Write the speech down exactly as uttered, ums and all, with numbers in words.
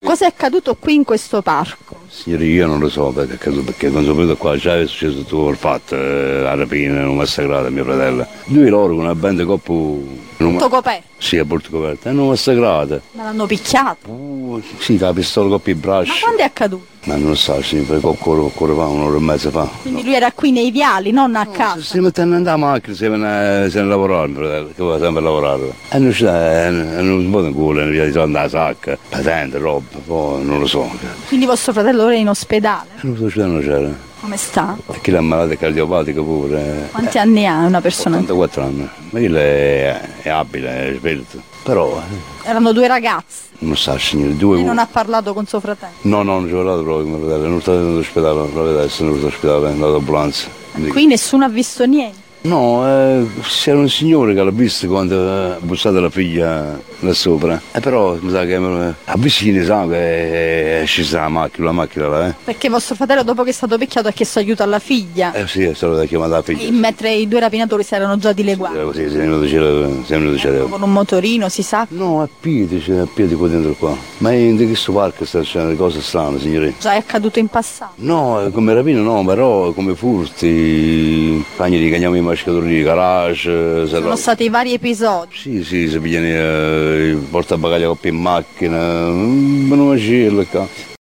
Cosa è accaduto qui in questo parco? Signori, io non lo so perché è accaduto, perché quando sono venuto qua già è successo tutto il fatto, eh, la rapina, hanno massacrato mio fratello. Lui e loro con una banda coppo... Tutto coperto? Sì, a porto coperto, hanno massacrato. Ma l'hanno picchiato? Uh, sì, con la pistola coppi i braccia. Ma quando è accaduto? Ma non lo so, signore, ancora, ancora fa, un'ora e mezza fa. Quindi no. Lui era qui nei viali, non a no, casa? Si mettendo in macchina, si viene a lavorare, mio fratello, che va sempre a lavorare. E non c'è, non si può in culo, via di soldi alla sacca, patente, roba, poi non lo so. Quindi vostro fratello ora è in ospedale? Non lo so, non c'era. Come sta? E chi l'ha malato è cardiopatica pure. Quanti eh, anni ha una persona? ottantaquattro anni. Ma lui è, è abile, è svelto. Però... Eh, erano due ragazzi? Non sa, signore, due... E non ha parlato con suo fratello? No, no, non ci ho parlato proprio con mio fratello. Non stato venuto all'ospedale, la verità, essere venuto all'ospedale, è andato all'ambulanza. Qui nessuno ha visto niente? No, eh, c'era un signore che l'ha visto quando ha bussato la figlia là sopra. E però mi sa che eh, ha visto chi ne sa che è scesa la macchina, la macchina là, eh. Perché vostro fratello dopo che è stato picchiato ha chiesto aiuto alla figlia? Eh sì, è stato chiamato la figlia. E mentre i due rapinatori si erano già dileguati? Sì, così, sei venuto c'era, sei venuto c'era. Con un motorino, si sa? No, a piedi, c'è a piedi qua dentro qua. Ma in questo parco sta succedendo cose strane, signore. Già è accaduto in passato? No, come rapina no, però come furti, pagni di cagnami in mascatori, garage. Sono stati vari episodi? Sì, sì, si pigliano eh, il portabagagli in macchina, non macello qua.